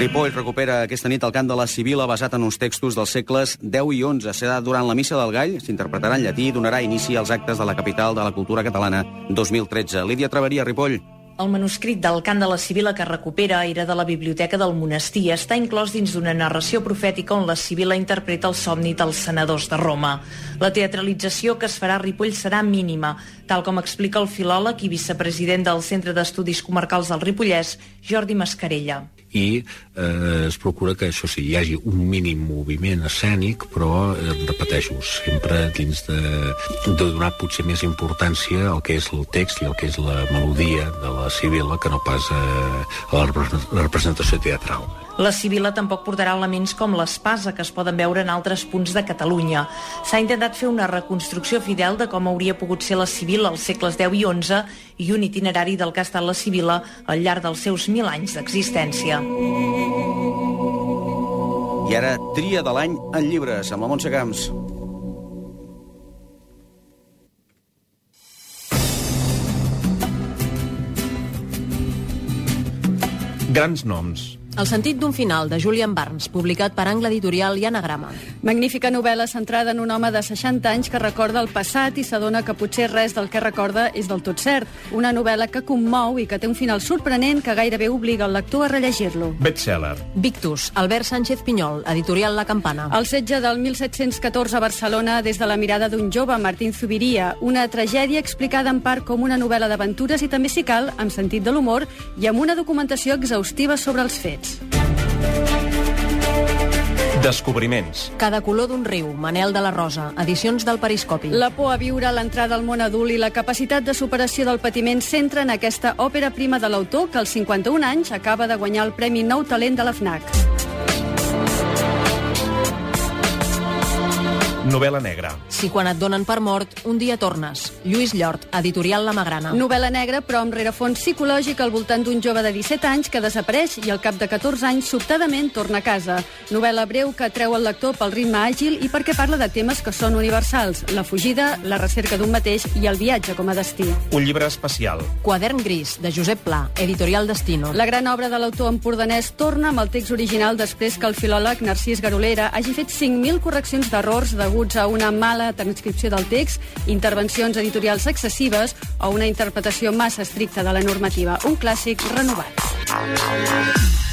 Ripoll recupera aquesta nit el cant de la Sibil·la basat en uns textos dels segles X i XI. Serà durant la Missa del Gall, s'interpretarà en llatí i donarà inici als actes de la capital de la cultura catalana 2013. Lídia Traveria, Ripoll. El manuscrit del cant de la Sibil·la que recupera era de la biblioteca del monestir. Està inclòs dins d'una narració profètica on la Sibil·la interpreta el somni dels senadors de Roma. La teatralització que es farà a Ripoll serà mínima, tal com explica el filòleg i vicepresident del Centre d'Estudis Comarcals del Ripollès, Jordi Mascarella. I es procura que això sí, hi hagi un mínim moviment escènic, però, repeteixo, sempre dins de donar potser més importància al que és el text i al que és la melodia de la Sibil·la que no pas a la representació teatral. La Sibil·la tampoc portarà elements com l'espasa que es poden veure en altres punts de Catalunya. S'ha intentat fer una reconstrucció fidel de com hauria pogut ser la Sibil·la als segles X i XI i un itinerari del que ha estat la Sibil·la al llarg dels seus 1.000 anys d'existència. I ara, tria de l'any en llibres, amb la Montse Camps. Grans noms. El sentit d'un final, de Julian Barnes, publicat per Angle Editorial i Anagrama. Magnífica novel·la centrada en un home de 60 anys que recorda el passat i s'adona que potser res del que recorda és del tot cert. Una novel·la que commou i que té un final sorprenent que gairebé obliga el lector a rellegir-lo. Bestseller. Victus, Albert Sánchez Pinyol, editorial La Campana. El setge del 1714 a Barcelona des de la mirada d'un jove, Martín Zubiria. Una tragèdia explicada en part com una novel·la d'aventures i també, si cal, amb sentit de l'humor i amb una documentació exhaustiva sobre els fets. Descobriments. Cada color d'un riu, Manel de la Rosa, edicions del Periscopi. La por a viure, l'entrada al món adult i la capacitat de superació del patiment s'entra en aquesta òpera prima de l'autor que als 51 anys acaba de guanyar el Premi Nou Talent de la FNAC. Novel·la negra. Si quan et donen per mort, un dia tornes. Lluís Llort, editorial La Magrana. Novel·la negra, però amb rerefons psicològic al voltant d'un jove de 17 anys que desapareix i al cap de 14 anys sobtadament torna a casa. Novel·la breu que treu el lector pel ritme àgil i perquè parla de temes que són universals: la fugida, la recerca d'un mateix i el viatge com a destí. Un llibre especial. Quadern gris, de Josep Pla, editorial Destino. La gran obra de l'autor empordanès torna amb el text original després que el filòleg Narcís Garolera hagi fet 5.000 correccions d'errors deguts a una mala transcripció del text, intervencions editorials excessives o una interpretació massa estricta de la normativa. Un clàssic renovat.